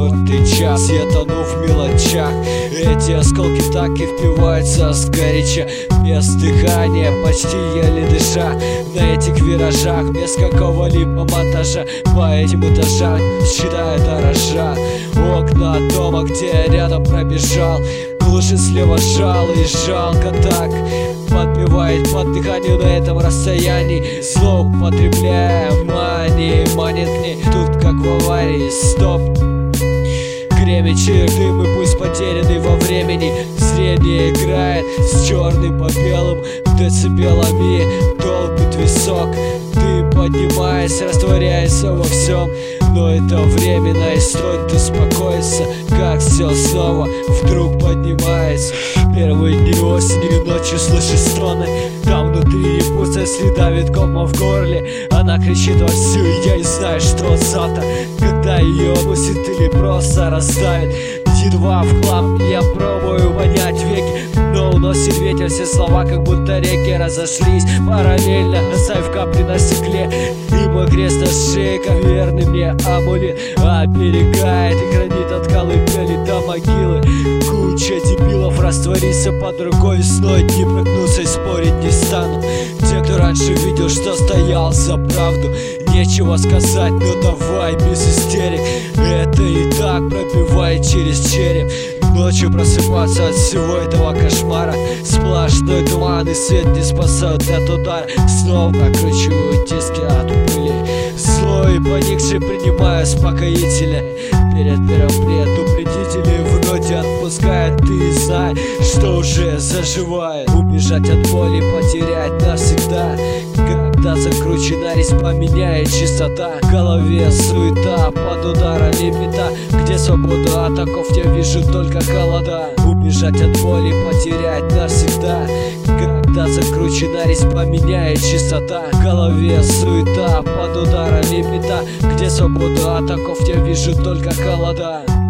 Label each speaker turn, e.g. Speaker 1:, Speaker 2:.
Speaker 1: 4-й час, я тону в мелочах. Эти осколки так и впиваются сгоряча, без дыхания, почти еле дыша. На этих виражах, без какого-либо монтажа, по этим этажам считаю дорожа. Окна дома, где я рядом пробежал, глушит слева жал, и жалко так подбивает под дыханию на этом расстоянии. Злоупотребляя манией, манит к ней тут как в аварии. Стоп, кремечи, дым и пусть потерянный во времени. Зрение играет с черным по белым, децибелами долбит висок. Дым поднимается, растворяется во всем, но это временно, и стоит успокоиться, как все снова вдруг поднимается. Первые дни осени, ночью слышишь стоны, там внутри не пусто, следа виткома в горле. Она кричит вовсю, и я не знаю, что завтра, когда ее носит или просто расставит. Едва в хлам, я пробую вонять веки, но уносит ветер, все слова как будто реки разошлись параллельно, оставив капли на стекле. Ибо крест на шее, как верный мне амулет, оберегает и хранит от колыбели до могилы. Куча дебилов растворится под рукой весной, не прогнуться и спорить не стану. Те, кто раньше видел, что стоял за правду, нечего сказать, но давай без истерик. Это и так пробивает через череп. Ночью просыпаться от всего этого кошмара, сплошной туман и свет не спасают от удара. Снова прокручиваю диски от пыли, злой и поникший принимаю успокоителя. Перед первым предупредители вроде отпускает, ты знай, что уже заживает. Убежать от боли, потерять навсегда, когда закручена резьба, меняет чистота. В голове суета, под ударами мета, где свободу от оков я вижу только холода. Убежать от боли, потерять навсегда, когда закручена резьба, меняет чистота. В голове суета, под ударами мета, где свободу от оков я вижу только холода.